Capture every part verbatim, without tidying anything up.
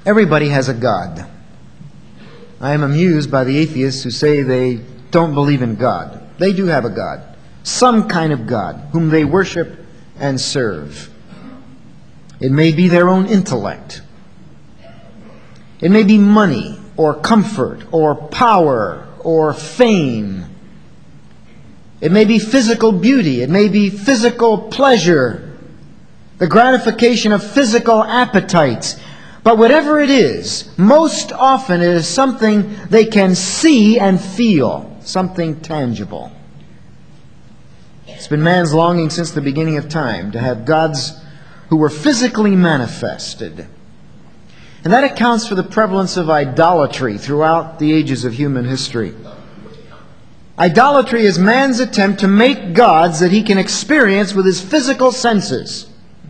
Everybody has a God. I am amused by the atheists who say they don't believe in God. They do have a God. Some kind of God whom they worship and serve. It may be their own intellect. It may be money or comfort or power or fame. It may be physical beauty. It may be physical pleasure. The gratification of physical appetites. But whatever it is, most often it is something they can see and feel. Something tangible. It's been man's longing since the beginning of time to have gods who were physically manifested. And that accounts for the prevalence of idolatry throughout the ages of human history. Idolatry is man's attempt to make gods that he can experience with his physical senses.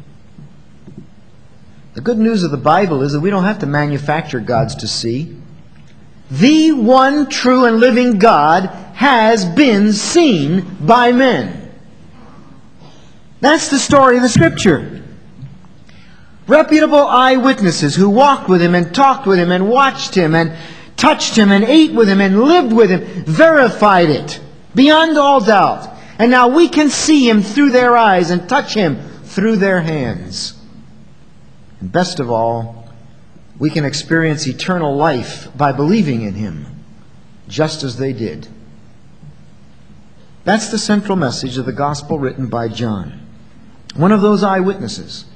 The good news of the Bible is that we don't have to manufacture gods to see. The one true and living God has been seen by men. That's the story of the Scripture. Reputable eyewitnesses who walked with Him and talked with Him and watched Him and touched Him and ate with Him and lived with Him verified it beyond all doubt. And now we can see Him through their eyes and touch Him through their hands. And best of all, we can experience eternal life by believing in Him, just as they did. That's the central message of the gospel written by John, one of those eyewitnesses.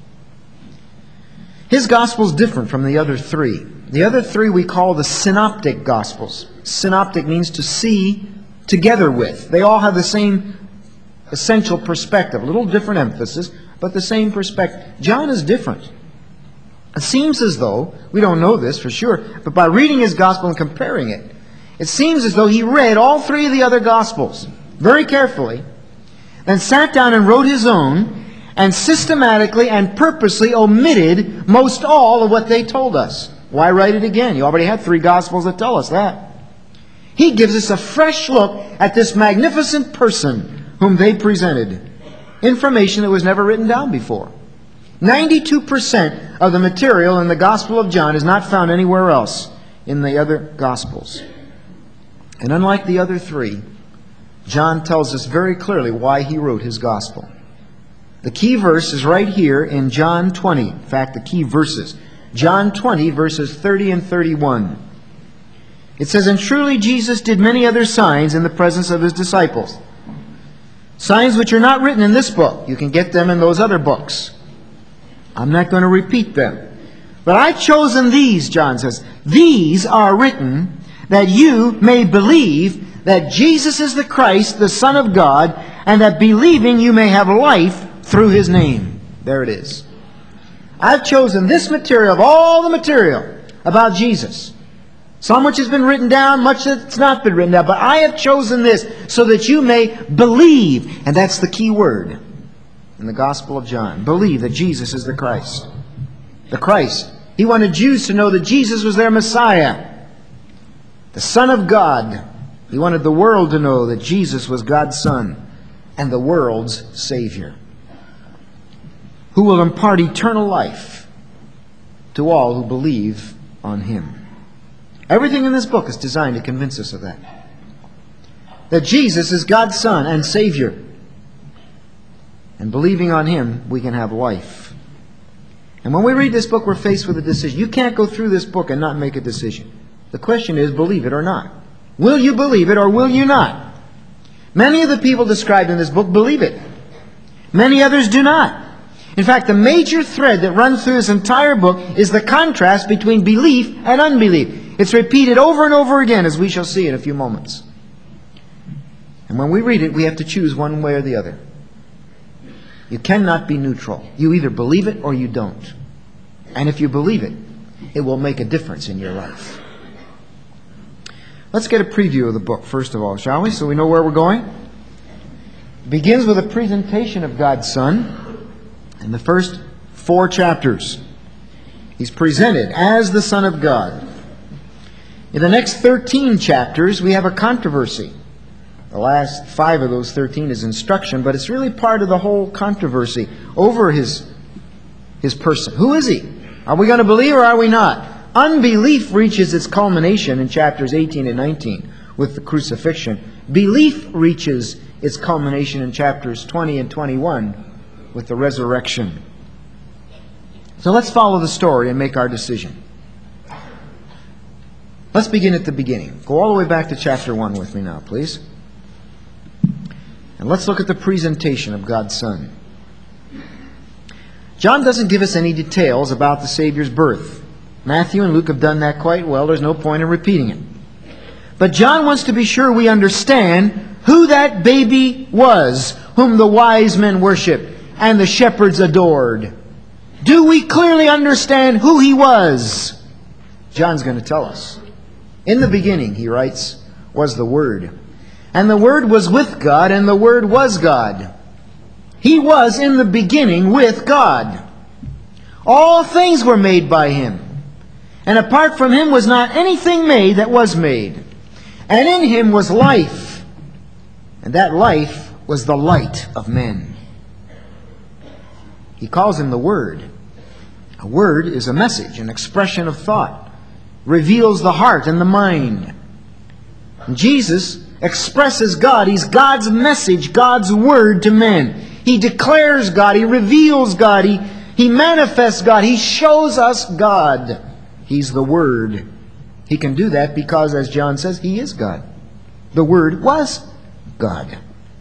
His gospel is different from the other three. The other three we call the synoptic gospels. Synoptic means to see together with. They all have the same essential perspective, a little different emphasis, but the same perspective. John is different. It seems as though, we don't know this for sure, but by reading his gospel and comparing it, it seems as though he read all three of the other gospels very carefully, then sat down and wrote his own, and systematically and purposely omitted most all of what they told us. Why write it again? You already had three gospels that tell us that. He gives us a fresh look at this magnificent person whom they presented. Information that was never written down before. ninety-two percent of the material in the Gospel of John is not found anywhere else in the other Gospels. And unlike the other three, John tells us very clearly why he wrote his Gospel. The key verse is right here in John twenty. In fact, the key verses. John twenty, verses thirty and thirty-one. It says, "And truly Jesus did many other signs in the presence of His disciples. Signs which are not written in this book. You can get them in those other books. I'm not going to repeat them. But I've chosen these," John says. "These are written that you may believe that Jesus is the Christ, the Son of God, and that believing you may have life through His name." There it is. I've chosen this material of all the material about Jesus. Some which has been written down, much that's not been written down. But I have chosen this so that you may believe. And that's the key word in the Gospel of John. Believe that Jesus is the Christ. The Christ. He wanted Jews to know that Jesus was their Messiah, the Son of God. He wanted the world to know that Jesus was God's Son and the world's Savior, who will impart eternal life to all who believe on Him. Everything in this book is designed to convince us of that. That Jesus is God's Son and Savior. And believing on Him, we can have life. And when we read this book, we're faced with a decision. You can't go through this book and not make a decision. The question is, believe it or not. Will you believe it or will you not? Many of the people described in this book believe it. Many others do not. In fact, the major thread that runs through this entire book is the contrast between belief and unbelief. It's repeated over and over again, as we shall see in a few moments. And when we read it, we have to choose one way or the other. You cannot be neutral. You either believe it or you don't. And if you believe it, it will make a difference in your life. Let's get a preview of the book, first of all, shall we? So we know where we're going. It begins with a presentation of God's Son in the first four chapters. He's presented as the Son of God. In the next thirteen chapters, we have a controversy. The last five of those thirteen is instruction, but it's really part of the whole controversy over his, his person. Who is He? Are we going to believe or are we not? Unbelief reaches its culmination in chapters eighteen and nineteen with the crucifixion. Belief reaches its culmination in chapters twenty and twenty-one with the resurrection. So let's follow the story and make our decision. Let's begin at the beginning. Go all the way back to chapter one with me now, please. And let's look at the presentation of God's Son. John doesn't give us any details about the Savior's birth. Matthew and Luke have done that quite well. There's no point in repeating it. But John wants to be sure we understand who that baby was, whom the wise men worshipped and the shepherds adored. Do we clearly understand who he was? John's going to tell us. In the beginning, he writes, was the Word. And the Word was with God, and the Word was God. He was in the beginning with God. All things were made by Him. And apart from Him was not anything made that was made. And in Him was life. And that life was the light of men. He calls Him the Word. A word is a message, an expression of thought. Reveals the heart and the mind. And Jesus expresses God. He's God's message, God's Word to men. He declares God. He reveals God. He, he manifests God. He shows us God. He's the Word. He can do that because, as John says, He is God. The Word was God.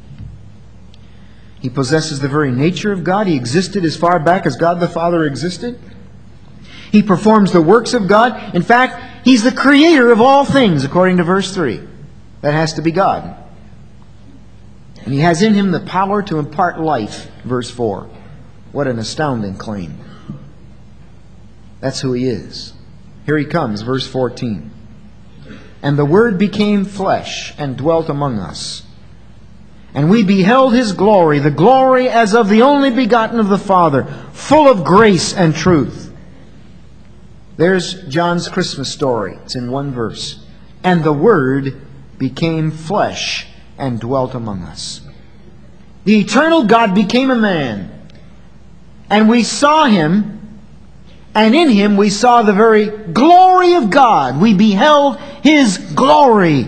He possesses the very nature of God. He existed as far back as God the Father existed. He performs the works of God. In fact, He's the creator of all things, according to verse three. That has to be God. And He has in Him the power to impart life, verse four. What an astounding claim. That's who He is. Here He comes, verse fourteen. And the Word became flesh and dwelt among us. And we beheld His glory, the glory as of the only begotten of the Father, full of grace and truth. There's John's Christmas story. It's in one verse. And the Word became flesh and dwelt among us. The eternal God became a man. And we saw Him, and in Him we saw the very glory of God. We beheld His glory.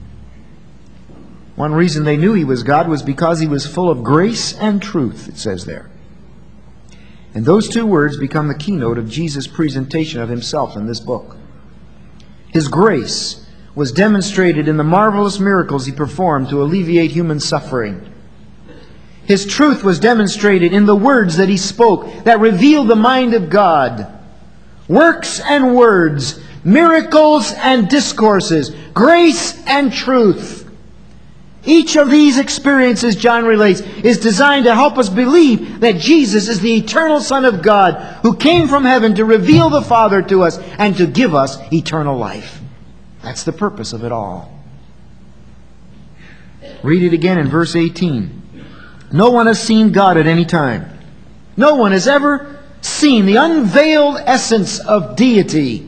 One reason they knew He was God was because He was full of grace and truth, it says there. And those two words become the keynote of Jesus' presentation of Himself in this book. His grace was demonstrated in the marvelous miracles He performed to alleviate human suffering. His truth was demonstrated in the words that He spoke that revealed the mind of God. Works and words, miracles and discourses, grace and truth. Each of these experiences, John relates, is designed to help us believe that Jesus is the eternal Son of God who came from heaven to reveal the Father to us and to give us eternal life. That's the purpose of it all. Read it again in verse eighteen. No one has seen God at any time. No one has ever seen the unveiled essence of deity.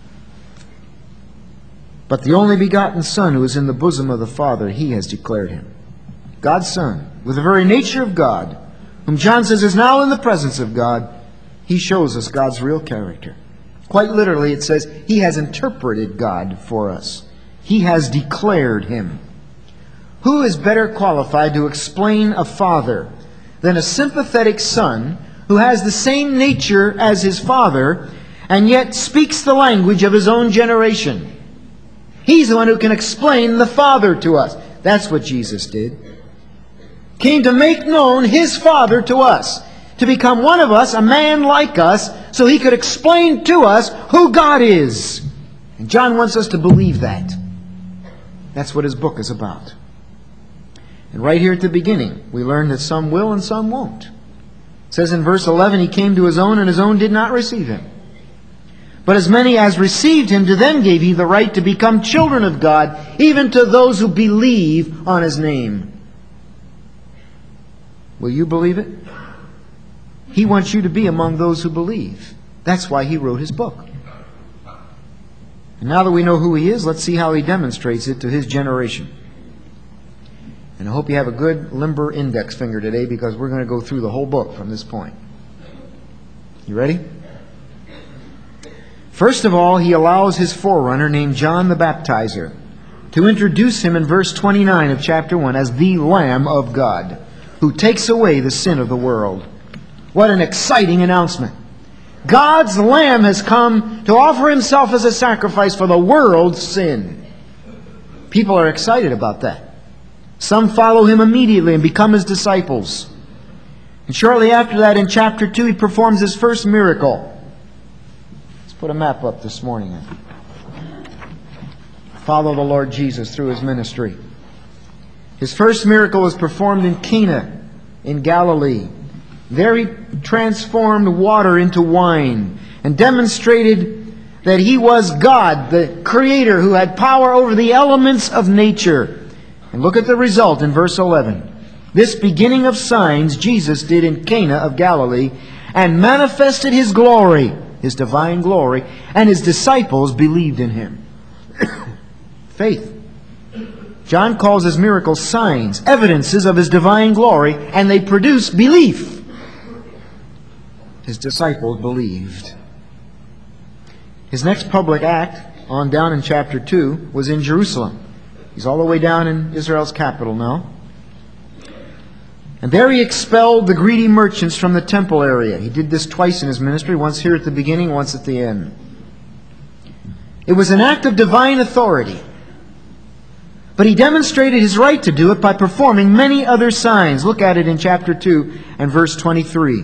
But the only begotten Son who is in the bosom of the Father, He has declared Him. God's Son, with the very nature of God, whom John says is now in the presence of God, He shows us God's real character. Quite literally it says, He has interpreted God for us. He has declared Him. Who is better qualified to explain a father than a sympathetic son who has the same nature as his father and yet speaks the language of his own generation? He's the one who can explain the Father to us. That's what Jesus did. Came to make known His Father to us. To become one of us, a man like us, so He could explain to us who God is. And John wants us to believe that. That's what his book is about. And right here at the beginning, we learn that some will and some won't. It says in verse eleven, He came to His own, and His own did not receive Him. But as many as received Him, to them gave He the right to become children of God, even to those who believe on His name. Will you believe it? He wants you to be among those who believe. That's why He wrote His book. And now that we know who He is, let's see how He demonstrates it to His generation. And I hope you have a good limber index finger today, because we're going to go through the whole book from this point. You ready? First of all, he allows his forerunner named John the Baptizer to introduce him in verse twenty-nine of chapter one as the Lamb of God, who takes away the sin of the world. What an exciting announcement. God's Lamb has come to offer himself as a sacrifice for the world's sin. People are excited about that. Some follow him immediately and become his disciples. And shortly after that, in chapter two, he performs his first miracle. Let's put a map up this morning. Follow the Lord Jesus through his ministry. His first miracle was performed in Cana in Galilee. There he transformed water into wine and demonstrated that he was God, the Creator, who had power over the elements of nature. And look at the result in verse eleven. This beginning of signs Jesus did in Cana of Galilee and manifested his glory, his divine glory, and his disciples believed in him. Faith. John calls his miracles signs, evidences of his divine glory, and they produce belief. His disciples believed. His next public act, on down in chapter two, was in Jerusalem. He's all the way down in Israel's capital now. And there he expelled the greedy merchants from the temple area. He did this twice in his ministry, once here at the beginning, once at the end. It was an act of divine authority. But he demonstrated his right to do it by performing many other signs. Look at it in chapter two and verse twenty-three.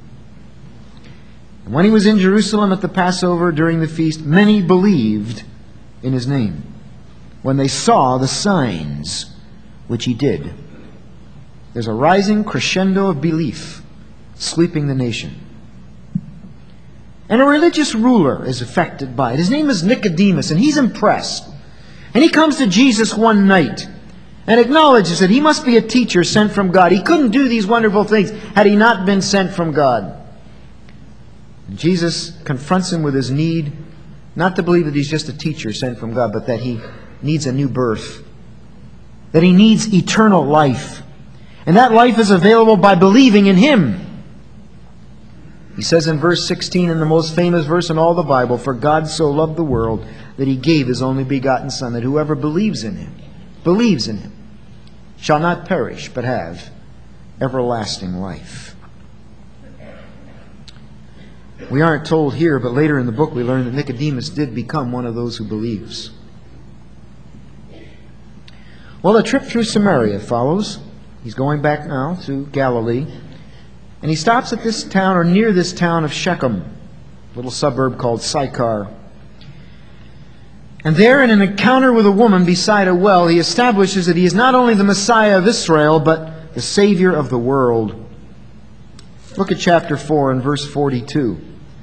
And when he was in Jerusalem at the Passover during the feast, many believed in his name when they saw the signs which he did. There's a rising crescendo of belief sweeping the nation. And a religious ruler is affected by it. His name is Nicodemus, and he's impressed. And he comes to Jesus one night and acknowledges that he must be a teacher sent from God. He couldn't do these wonderful things had he not been sent from God. And Jesus confronts him with his need, not to believe that he's just a teacher sent from God, but that he needs a new birth, that he needs eternal life. And that life is available by believing in him. He says in verse sixteen, in the most famous verse in all the Bible, "For God so loved the world that he gave his only begotten Son, that whoever believes in him, believes in him, shall not perish, but have everlasting life." We aren't told here, but later in the book we learn that Nicodemus did become one of those who believes. Well, a trip through Samaria follows. He's going back now to Galilee. And he stops at this town, or near this town of Shechem, a little suburb called Sychar. And there, in an encounter with a woman beside a well, he establishes that he is not only the Messiah of Israel, but the Savior of the world. Look at chapter four and verse forty-two.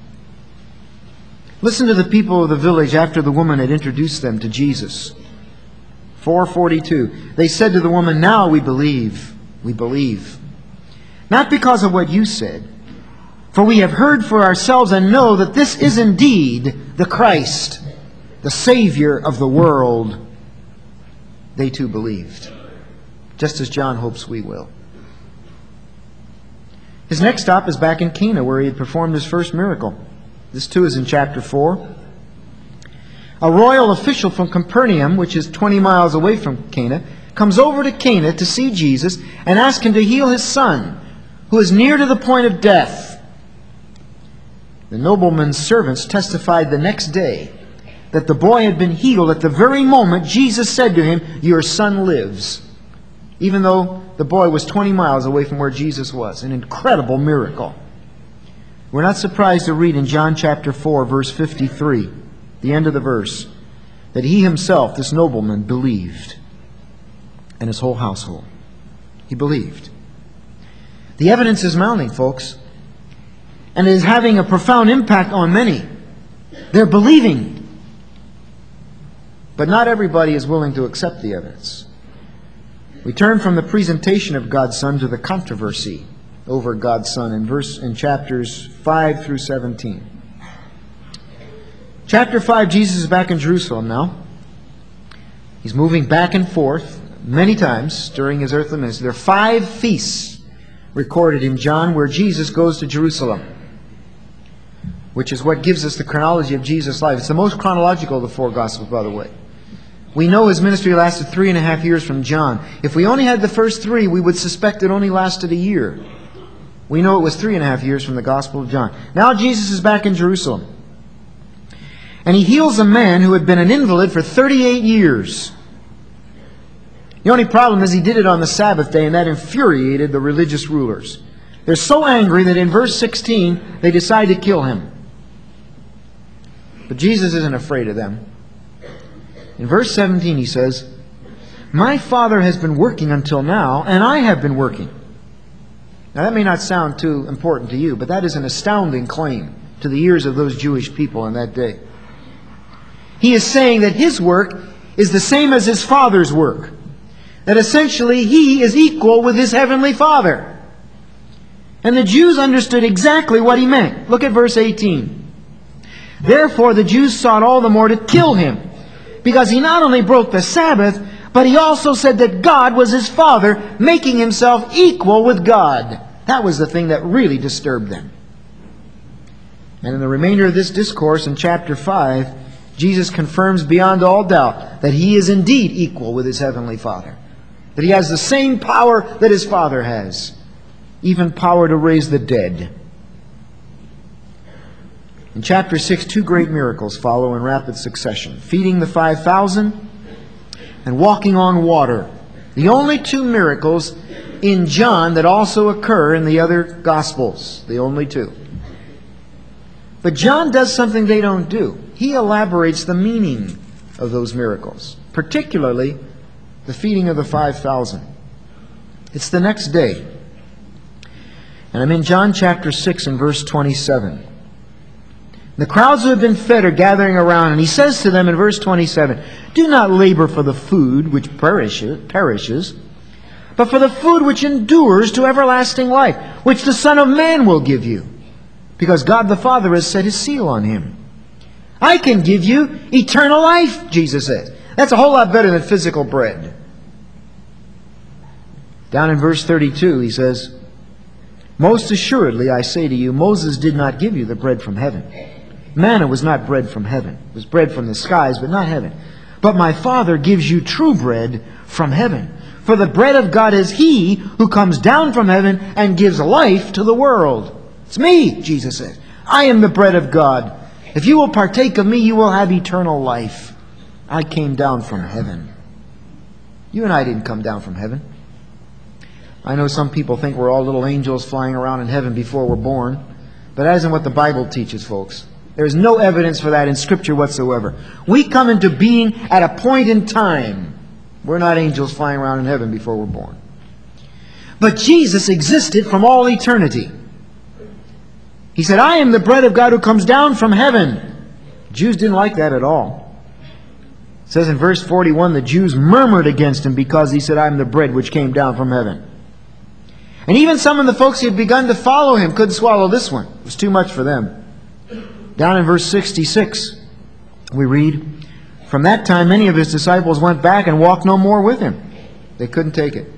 Listen to the people of the village after the woman had introduced them to Jesus. four forty-two. They said to the woman, "Now we believe, we believe. Not because of what you said, for we have heard for ourselves and know that this is indeed the Christ, the Savior of the world." They too believed, just as John hopes we will. His next stop is back in Cana, where he had performed his first miracle. This too is in chapter four. A royal official from Capernaum, which is twenty miles away from Cana, comes over to Cana to see Jesus and ask him to heal his son, who is near to the point of death. The nobleman's servants testified the next day that the boy had been healed at the very moment Jesus said to him, "Your son lives," even though the boy was twenty miles away from where Jesus was. An incredible miracle. We're not surprised to read in John chapter four, verse fifty-three, the end of the verse, that he himself, this nobleman, believed, and his whole household. He believed. The evidence is mounting, folks, and it is having a profound impact on many. They're believing. But not everybody is willing to accept the evidence. We turn from the presentation of God's Son to the controversy over God's Son in verse in chapters five through seventeen. Chapter five, Jesus is back in Jerusalem now. He's moving back and forth many times during his earthly ministry. There are five feasts recorded in John where Jesus goes to Jerusalem. which is what gives us the chronology of Jesus' life. It's the most chronological of the four Gospels, by the way. We know his ministry lasted three and a half years from John. If we only had the first three, we would suspect it only lasted a year. We know it was three and a half years from the Gospel of John. Now Jesus is back in Jerusalem. And he heals a man who had been an invalid for thirty-eight years. The only problem is he did it on the Sabbath day, and that infuriated the religious rulers. They're so angry that in verse sixteen, they decide to kill him. But Jesus isn't afraid of them. In verse seventeen he says, "My Father has been working until now, and I have been working." Now that may not sound too important to you, but that is an astounding claim to the ears of those Jewish people in that day. He is saying that his work is the same as his Father's work. That essentially he is equal with his heavenly Father. And the Jews understood exactly what he meant. Look at verse eighteen. "Therefore the Jews sought all the more to kill him, because he not only broke the Sabbath, but he also said that God was his Father, making himself equal with God." That was the thing that really disturbed them. And in the remainder of this discourse in chapter five, Jesus confirms beyond all doubt that he is indeed equal with his heavenly Father. That he has the same power that his Father has. Even power to raise the dead. In chapter six, two great miracles follow in rapid succession. Feeding the five thousand and walking on water. The only two miracles in John that also occur in the other Gospels. The only two. But John does something they don't do. He elaborates the meaning of those miracles. Particularly the feeding of the five thousand. It's the next day. And I'm in John chapter six and verse twenty-seven. The crowds who have been fed are gathering around, and he says to them in verse twenty-seven, "Do not labor for the food which perishes, perishes, but for the food which endures to everlasting life, which the Son of Man will give you, because God the Father has set his seal on him." I can give you eternal life, Jesus says. That's a whole lot better than physical bread. Down in verse thirty-two, he says, "Most assuredly, I say to you, Moses did not give you the bread from heaven. Manna was not bread from heaven. It was bread from the skies, but not heaven. But my Father gives you true bread from heaven. For the bread of God is he who comes down from heaven and gives life to the world." It's me, Jesus says. I am the bread of God. If you will partake of me, you will have eternal life. I came down from heaven. You and I didn't come down from heaven. I know some people think we're all little angels flying around in heaven before we're born. But that isn't what the Bible teaches, folks. There is no evidence for that in Scripture whatsoever. We come into being at a point in time. We're not angels flying around in heaven before we're born. But Jesus existed from all eternity. He said, "I am the bread of God who comes down from heaven." Jews didn't like that at all. It says in verse forty-one, the Jews murmured against him because he said, "I am the bread which came down from heaven." And even some of the folks who had begun to follow him couldn't swallow this one. It was too much for them. Down in verse sixty-six, we read, "From that time many of his disciples went back and walked no more with him." They couldn't take it.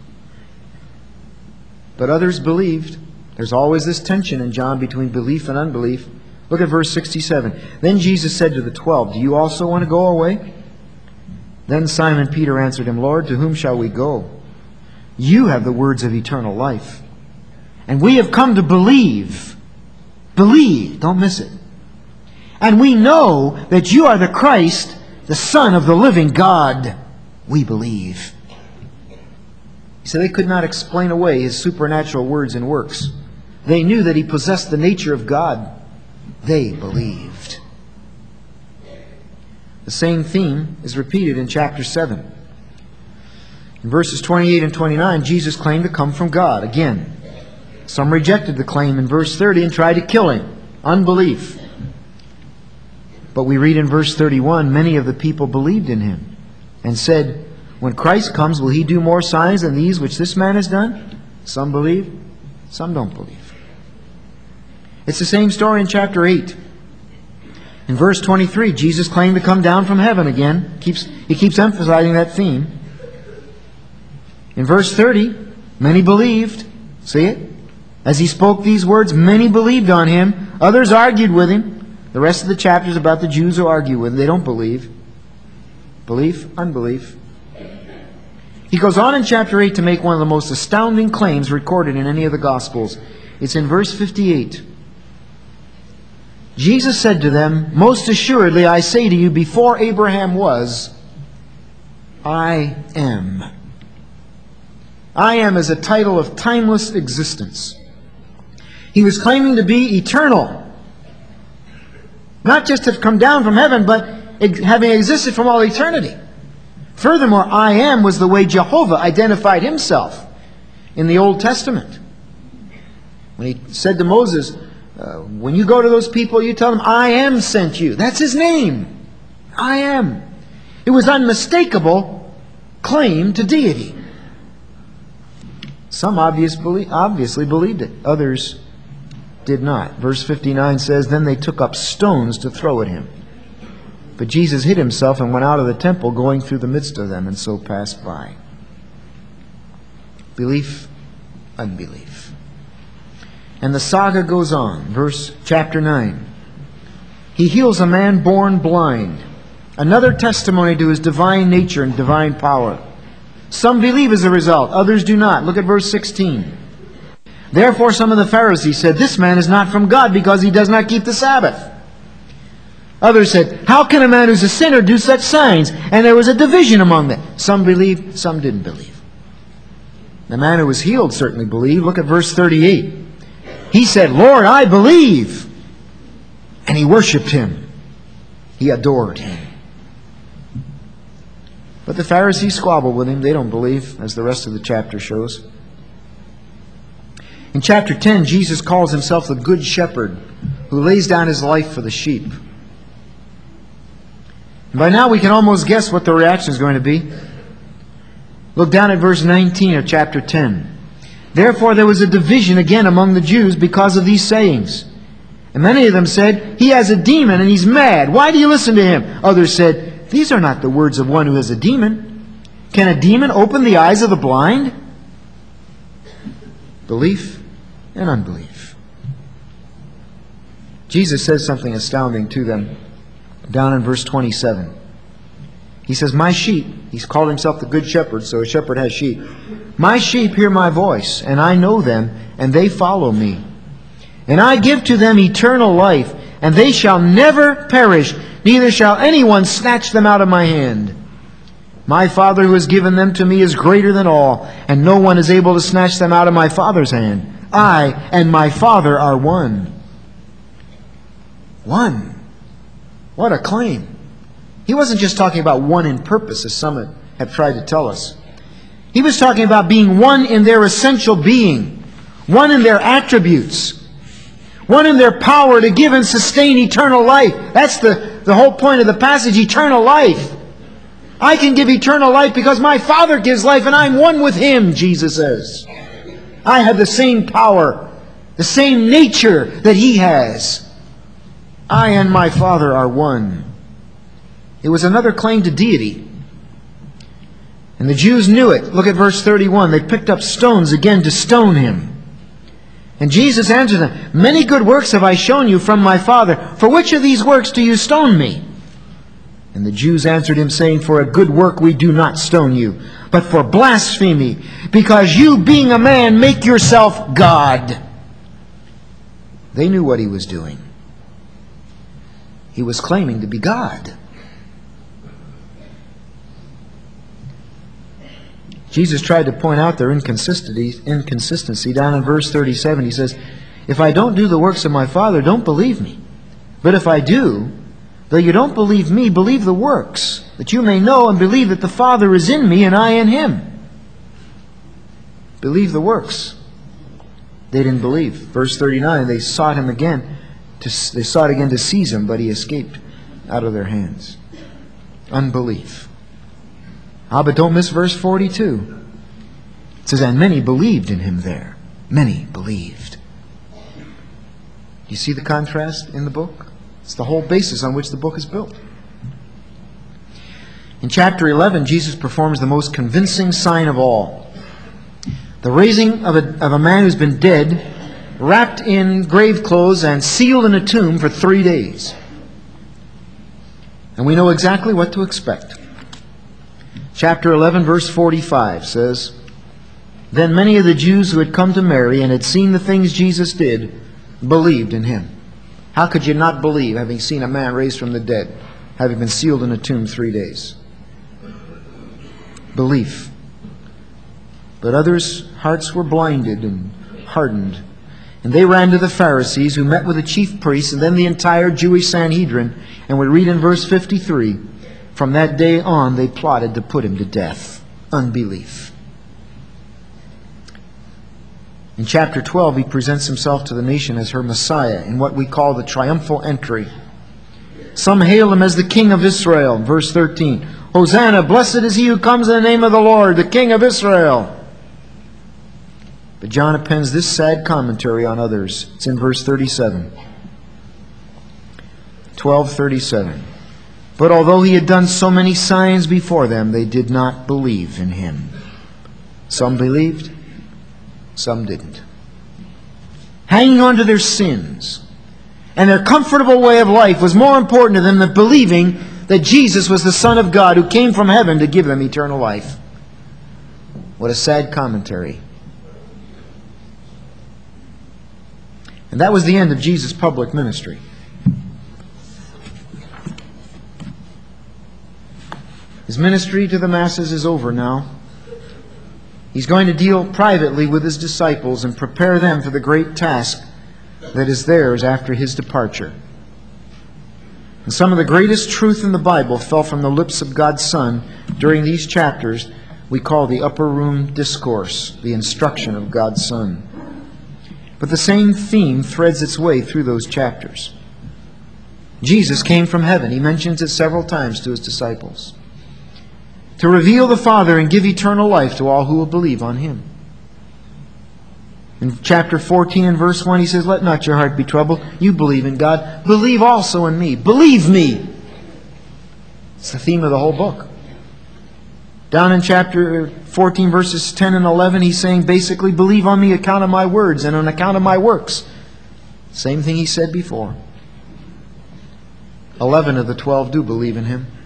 But others believed. There's always this tension in John between belief and unbelief. Look at verse sixty-seven. "Then Jesus said to the twelve, 'Do you also want to go away?' Then Simon Peter answered him, 'Lord, to whom shall we go? You have the words of eternal life. And we have come to believe.'" Believe. Don't miss it. "And we know that you are the Christ, the Son of the living God. We believe." So they could not explain away his supernatural words and works. They knew that he possessed the nature of God. They believed. The same theme is repeated in chapter seven. In verses twenty-eight and twenty-nine, Jesus claimed to come from God again. Some rejected the claim in verse thirty and tried to kill him. Unbelief. But we read in verse thirty-one, many of the people believed in him and said, "When Christ comes, will he do more signs than these which this man has done?" Some believe, some don't believe. It's the same story in chapter eight. In verse twenty-three, Jesus claimed to come down from heaven again. Keeps, he keeps emphasizing that theme. In verse thirty, many believed. See it? As he spoke these words, many believed on him. Others argued with him. The rest of the chapter is about the Jews who argue with him. They don't believe. Belief, unbelief. He goes on in chapter eight to make one of the most astounding claims recorded in any of the Gospels. It's in verse fifty-eight. Jesus said to them, "Most assuredly I say to you, before Abraham was, I am." I am is a title of timeless existence. He was claiming to be eternal. Not just to have come down from heaven, but having existed from all eternity. Furthermore, I am was the way Jehovah identified himself in the Old Testament. When he said to Moses, uh, when you go to those people, you tell them, I am sent you. That's his name. I am. It was unmistakable claim to deity. Some obvious belie- obviously believed it. Others did not. Verse fifty-nine says, "Then they took up stones to throw at him. But Jesus hid himself and went out of the temple, going through the midst of them, and so passed by." Belief, unbelief. And the saga goes on. Verse chapter nine. He heals a man born blind. Another testimony to his divine nature and divine power. Some believe as a result, others do not. Look at verse sixteen. "Therefore some of the Pharisees said, 'This man is not from God, because he does not keep the Sabbath.' Others said, 'How can a man who's a sinner do such signs?' And there was a division among them. Some believed, some didn't believe. The man who was healed certainly believed. Look at verse thirty-eight. He said, 'Lord, I believe.' And he worshipped him. He adored him. But the Pharisees squabble with him. They don't believe, as the rest of the chapter shows. In chapter ten, Jesus calls himself the Good Shepherd who lays down his life for the sheep. And by now we can almost guess what the reaction is going to be. Look down at verse nineteen of chapter ten. "Therefore there was a division again among the Jews because of these sayings. And many of them said, 'He has a demon and he's mad. Why do you listen to him?' Others said, 'These are not the words of one who has a demon. Can a demon open the eyes of the blind?'" Belief and unbelief. Jesus says something astounding to them down in verse twenty-seven. He says, "My sheep," he's called himself the Good Shepherd, so a shepherd has sheep. "My sheep hear my voice, and I know them, and they follow me. And I give to them eternal life, and they shall never perish, neither shall anyone snatch them out of my hand. My Father who has given them to me is greater than all, and no one is able to snatch them out of my Father's hand. I and my Father are one." One. What a claim. He wasn't just talking about one in purpose, as some have tried to tell us. He was talking about being one in their essential being, one in their attributes, one in their power to give and sustain eternal life. That's the, the whole point of the passage, eternal life. I can give eternal life because my Father gives life and I'm one with Him, Jesus says. I have the same power, the same nature that He has. I and my Father are one. It was another claim to deity. And the Jews knew it. Look at verse thirty-one. They picked up stones again to stone Him. And Jesus answered them, "Many good works have I shown you from my Father. For which of these works do you stone me?" And the Jews answered Him, saying, "For a good work we do not stone you, but for blasphemy, because you, being a man, make yourself God." They knew what He was doing. He was claiming to be God. Jesus tried to point out their inconsistency, inconsistency. Down in verse thirty-seven, He says, "If I don't do the works of my Father, don't believe me. But if I do, though you don't believe me, believe the works, that you may know and believe that the Father is in me and I in Him." Believe the works. They didn't believe. Verse thirty-nine, they sought Him again. To, they sought again to seize Him, but He escaped out of their hands. Unbelief. Ah, but don't miss verse forty-two. It says, "And many believed in Him there." Many believed. You see the contrast in the book? It's the whole basis on which the book is built. In chapter eleven, Jesus performs the most convincing sign of all. The raising of a, of a man who's been dead wrapped in grave clothes and sealed in a tomb for three days. And we know exactly what to expect. Chapter eleven, verse forty-five says, "Then many of the Jews who had come to Mary and had seen the things Jesus did believed in him." How could you not believe, having seen a man raised from the dead, having been sealed in a tomb three days? Belief. But others' hearts were blinded and hardened. And they ran to the Pharisees, who met with the chief priests and then the entire Jewish Sanhedrin. And we read in verse fifty-three, "From that day on they plotted to put him to death." Unbelief. In chapter twelve, he presents himself to the nation as her Messiah in what we call the triumphal entry. Some hail him as the King of Israel. Verse thirteen, "Hosanna, blessed is he who comes in the name of the Lord, the King of Israel." But John appends this sad commentary on others. It's in verse thirty-seven. twelve thirty-seven. "But although he had done so many signs before them, they did not believe in him." Some believed, some didn't. Hanging on to their sins and their comfortable way of life was more important to them than believing that Jesus was the Son of God who came from heaven to give them eternal life. What a sad commentary. And that was the end of Jesus' public ministry. His ministry to the masses is over now. He's going to deal privately with his disciples and prepare them for the great task that is theirs after his departure. And some of the greatest truth in the Bible fell from the lips of God's Son during these chapters we call the Upper Room Discourse, the instruction of God's Son. But the same theme threads its way through those chapters. Jesus came from heaven. He mentions it several times to his disciples, to reveal the Father and give eternal life to all who will believe on him. In chapter fourteen and verse one, he says, "Let not your heart be troubled. You believe in God. Believe also in me." Believe me. It's the theme of the whole book. Down in chapter fourteen, verses ten and eleven, he's saying basically, believe on me on account of my words and on account of my works. Same thing he said before. Eleven of the twelve do believe in him.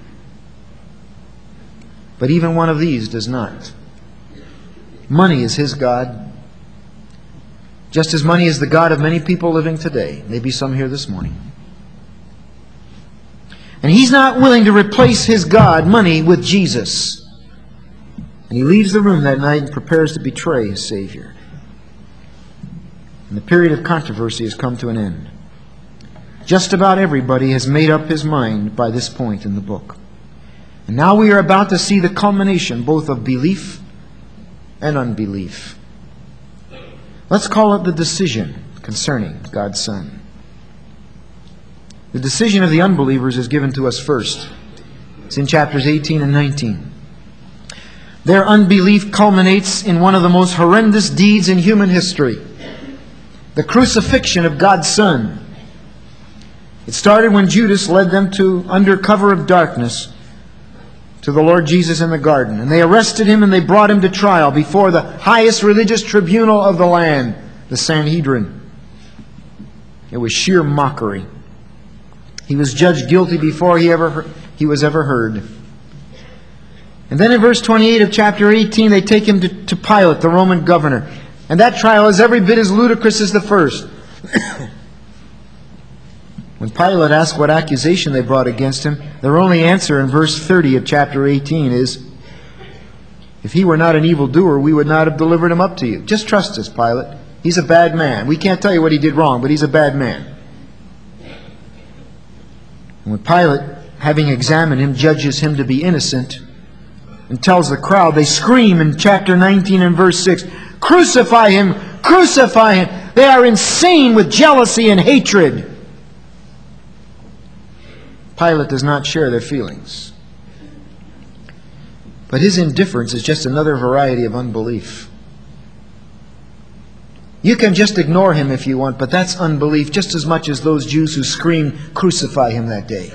But even one of these does not. Money is his God. Just as money is the God of many people living today. Maybe some here this morning. And he's not willing to replace his God, money, with Jesus. And he leaves the room that night and prepares to betray his Savior. And the period of controversy has come to an end. Just about everybody has made up his mind by this point in the book. And now we are about to see the culmination both of belief and unbelief. Let's call it the decision concerning God's Son. The decision of the unbelievers is given to us first. It's in chapters eighteen and nineteen. Their unbelief culminates in one of the most horrendous deeds in human history, the crucifixion of God's Son. It started when Judas led them to, under cover of darkness, to the Lord Jesus in the garden. And they arrested him and they brought him to trial before the highest religious tribunal of the land, the Sanhedrin. It was sheer mockery. He was judged guilty before he ever he was ever heard. And then in verse twenty-eight of chapter eighteen, they take him to, to Pilate, the Roman governor. And that trial is every bit as ludicrous as the first. When Pilate asked what accusation they brought against him, their only answer in verse thirty of chapter eighteen is, "If he were not an evildoer, we would not have delivered him up to you." Just trust us, Pilate. He's a bad man. We can't tell you what he did wrong, but he's a bad man. And when Pilate, having examined him, judges him to be innocent and tells the crowd, they scream in chapter nineteen and verse six, "Crucify him! Crucify him!" They are insane with jealousy and hatred. Pilate does not share their feelings. But his indifference is just another variety of unbelief. You can just ignore him if you want, but that's unbelief just as much as those Jews who screamed, "Crucify him," that day.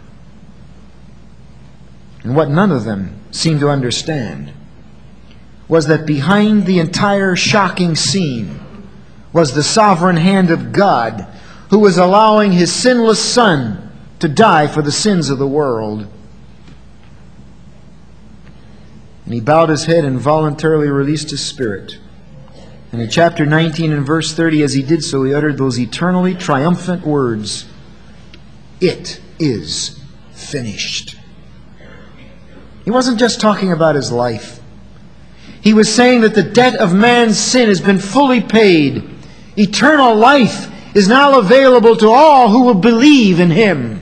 And what none of them seemed to understand was that behind the entire shocking scene was the sovereign hand of God, who was allowing His sinless Son to die for the sins of the world. And He bowed His head and voluntarily released His Spirit. And in chapter nineteen and verse thirty, as He did so, He uttered those eternally triumphant words, "It is finished." He wasn't just talking about His life. He was saying that the debt of man's sin has been fully paid. Eternal life is now available to all who will believe in Him.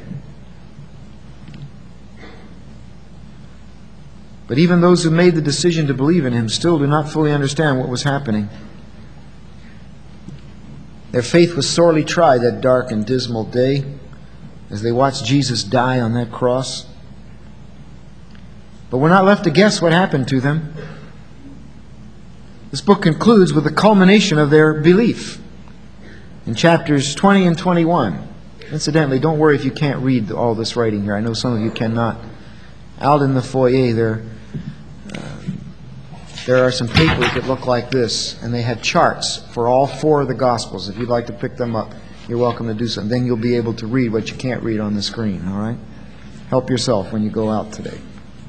But even those who made the decision to believe in Him still do not fully understand what was happening. Their faith was sorely tried that dark and dismal day as they watched Jesus die on that cross. But we're not left to guess what happened to them. This book concludes with the culmination of their belief in chapters twenty and twenty-one. Incidentally, don't worry if you can't read all this writing here. I know some of you cannot. Out in the foyer there, uh, there are some papers that look like this, and they have charts for all four of the Gospels. If you'd like to pick them up, you're welcome to do so. Then you'll be able to read what you can't read on the screen, all right? Help yourself when you go out today.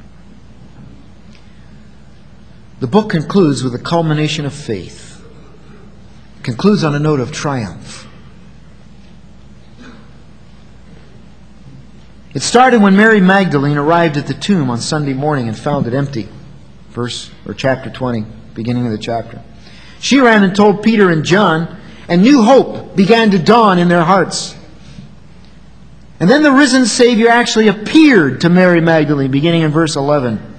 The book concludes with a culmination of faith. It concludes on a note of triumph. It started when Mary Magdalene arrived at the tomb on Sunday morning and found it empty. Verse or chapter twenty, beginning of the chapter. She ran and told Peter and John, and new hope began to dawn in their hearts. And then the risen Savior actually appeared to Mary Magdalene, beginning in verse eleven.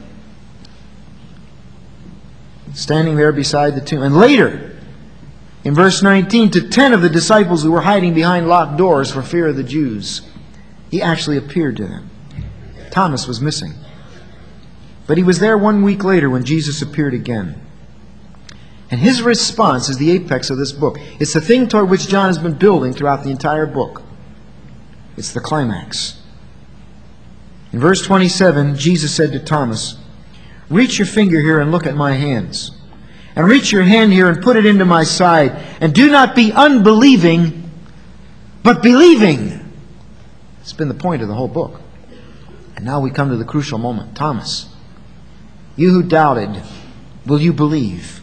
Standing there beside the tomb. And later, in verse nineteen, to ten of the disciples who were hiding behind locked doors for fear of the Jews. He actually appeared to them. Thomas was missing. But he was there one week later when Jesus appeared again. And his response is the apex of this book. It's the thing toward which John has been building throughout the entire book. It's the climax. In verse twenty-seven, Jesus said to Thomas, "Reach your finger here and look at my hands. And reach your hand here and put it into my side. And do not be unbelieving, but believing." It's been the point of the whole book. And now we come to the crucial moment. Thomas, you who doubted, will you believe?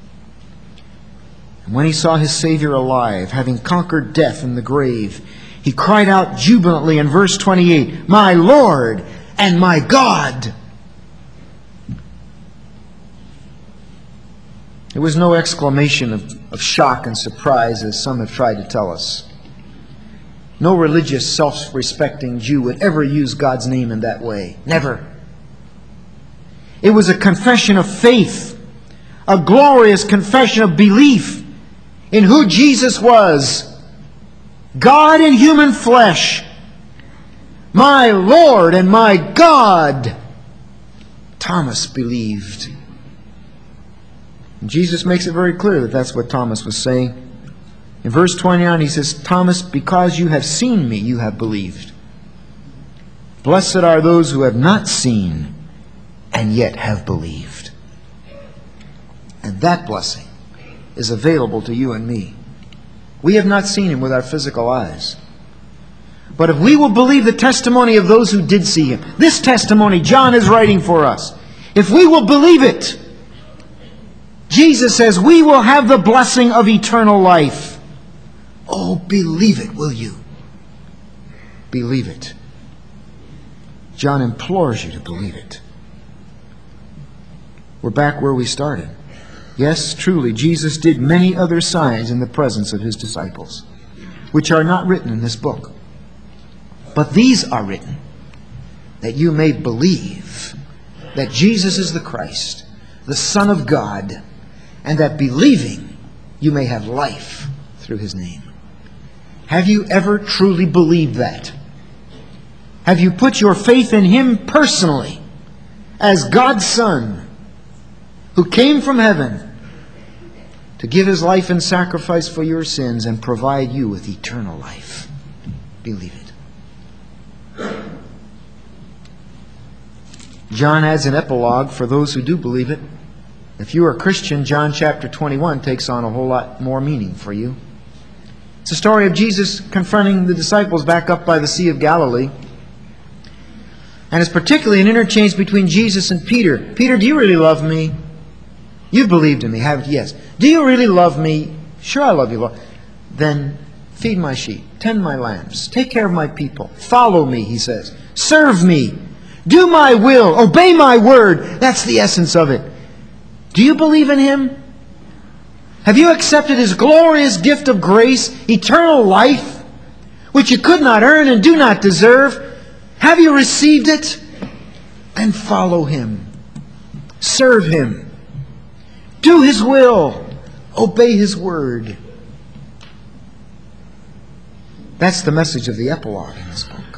And when he saw his Savior alive, having conquered death and the grave, he cried out jubilantly in verse twenty-eight, "My Lord and my God!" It was no exclamation of, of shock and surprise, as some have tried to tell us. No religious, self-respecting Jew would ever use God's name in that way. Never. It was a confession of faith, a glorious confession of belief in who Jesus was. God in human flesh. My Lord and my God. Thomas believed. And Jesus makes it very clear that that's what Thomas was saying. In verse twenty-nine, he says, "Thomas, because you have seen me, you have believed. Blessed are those who have not seen and yet have believed." And that blessing is available to you and me. We have not seen Him with our physical eyes. But if we will believe the testimony of those who did see Him, this testimony John is writing for us, if we will believe it, Jesus says we will have the blessing of eternal life. Oh, believe it, will you? Believe it. John implores you to believe it. We're back where we started. Yes, truly, Jesus did many other signs in the presence of His disciples, which are not written in this book. But these are written, that you may believe that Jesus is the Christ, the Son of God, and that believing you may have life through His name. Have you ever truly believed that? Have you put your faith in Him personally as God's Son, who came from heaven to give His life in sacrifice for your sins and provide you with eternal life? Believe it. John adds an epilogue for those who do believe it. If you are a Christian, John chapter twenty-one takes on a whole lot more meaning for you. It's a story of Jesus confronting the disciples back up by the Sea of Galilee. And it's particularly an interchange between Jesus and Peter. Peter, do you really love me? You've believed in me, haven't you? Yes. Do you really love me? Sure, I love you, Lord. Then feed my sheep, tend my lambs, take care of my people. Follow me, he says. Serve me. Do my will. Obey my word. That's the essence of it. Do you believe in Him? Have you accepted His glorious gift of grace, eternal life, which you could not earn and do not deserve? Have you received it? Then follow Him. Serve Him. Do His will. Obey His word. That's the message of the epilogue in this book.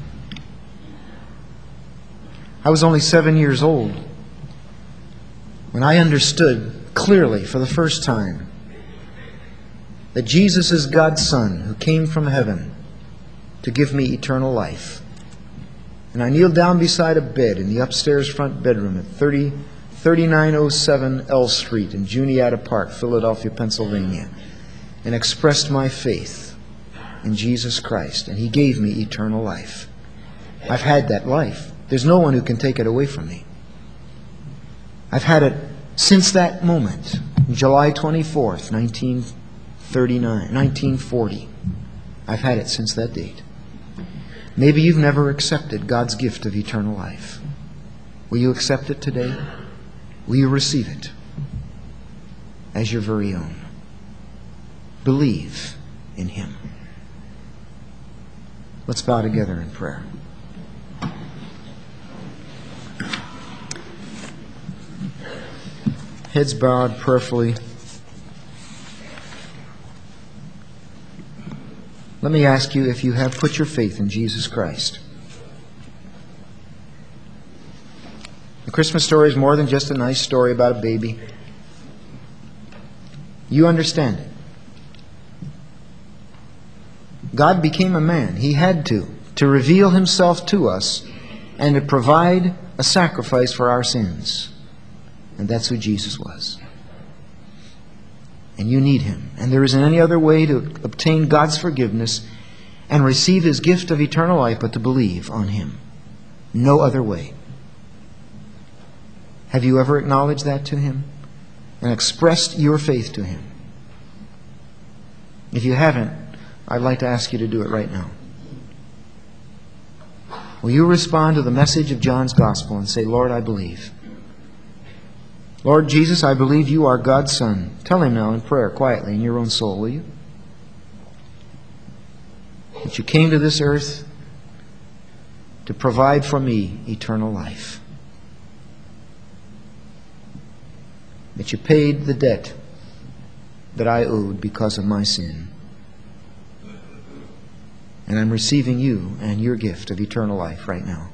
I was only seven years old when I understood clearly for the first time that Jesus is God's Son who came from heaven to give me eternal life. And I kneeled down beside a bed in the upstairs front bedroom at thirty, thirty-nine oh seven L Street in Juniata Park, Philadelphia, Pennsylvania, and expressed my faith in Jesus Christ, and He gave me eternal life. I've had that life. There's no one who can take it away from me. I've had it since that moment, July twenty-fourth, nineteen thirty-nine, nineteen forty. I've had it since that date. Maybe you've never accepted God's gift of eternal life. Will you accept it today? Will you receive it as your very own? Believe in Him. Let's bow together in prayer. Heads bowed prayerfully. Let me ask you if you have put your faith in Jesus Christ. The Christmas story is more than just a nice story about a baby. You understand it. God became a man. He had to, to reveal Himself to us and to provide a sacrifice for our sins. And that's who Jesus was. And you need Him. And there isn't any other way to obtain God's forgiveness and receive His gift of eternal life but to believe on Him. No other way. Have you ever acknowledged that to Him and expressed your faith to Him? If you haven't, I'd like to ask you to do it right now. Will you respond to the message of John's Gospel and say, Lord, I believe. Lord Jesus, I believe You are God's Son. Tell Him now in prayer, quietly, in your own soul, will you? That You came to this earth to provide for me eternal life. That You paid the debt that I owed because of my sin. And I'm receiving You and Your gift of eternal life right now.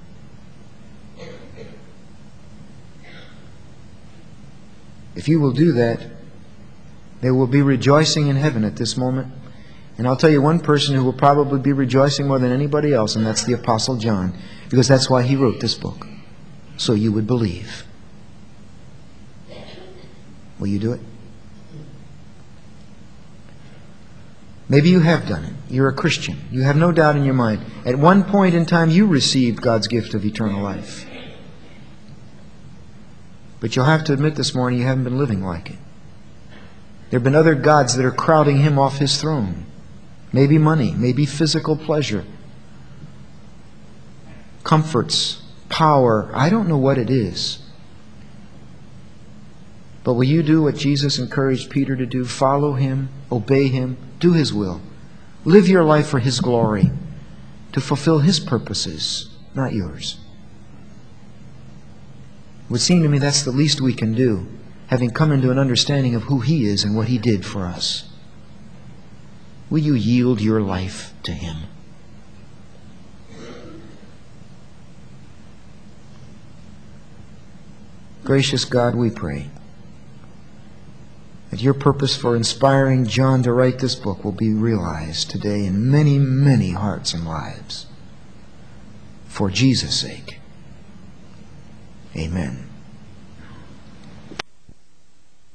If you will do that, there will be rejoicing in heaven at this moment. And I'll tell you one person who will probably be rejoicing more than anybody else, and that's the Apostle John, because that's why he wrote this book, so you would believe. Will you do it? Maybe you have done it. You're a Christian. You have no doubt in your mind. At one point in time, you received God's gift of eternal life. But you'll have to admit this morning you haven't been living like it. There have been other gods that are crowding Him off His throne. Maybe money, maybe physical pleasure, comforts, power. I don't know what it is. But will you do what Jesus encouraged Peter to do? Follow Him, obey Him, do His will. Live your life for His glory, to fulfill His purposes, not yours. It would seem to me that's the least we can do, having come into an understanding of who He is and what He did for us. Will you yield your life to Him? Gracious God, we pray that Your purpose for inspiring John to write this book will be realized today in many, many hearts and lives. For Jesus' sake. Amen.